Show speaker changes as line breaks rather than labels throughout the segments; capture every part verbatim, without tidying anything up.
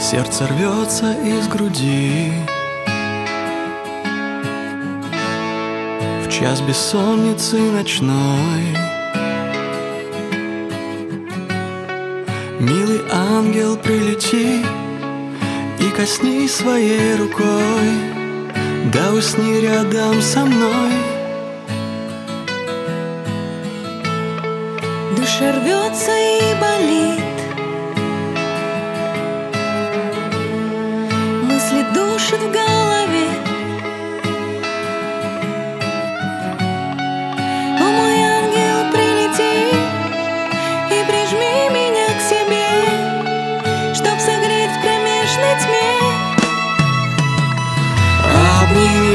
Сердце рвется из груди в час бессонницы ночной. Милый ангел, прилети и коснись своей рукой, да усни рядом со мной.
Душа рвется и болит, мысли душат в голове. О, мой ангел, прилети и прижми меня к себе, чтоб согреть в кромешной тьме.
Обними,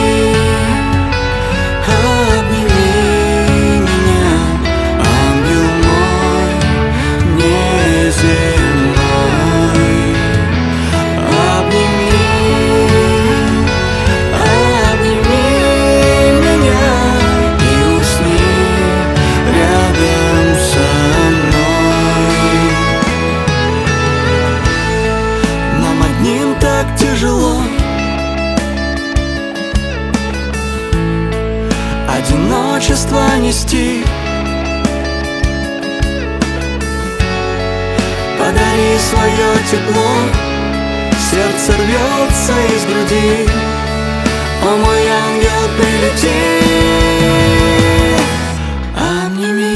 тяжело одиночество нести. Подари свое тепло, сердце рвется из груди. О, мой ангел, прилети, обними,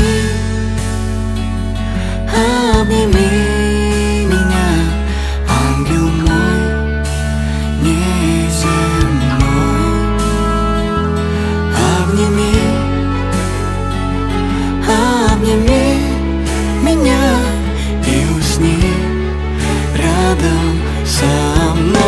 обними. Обними меня и усни рядом со мной.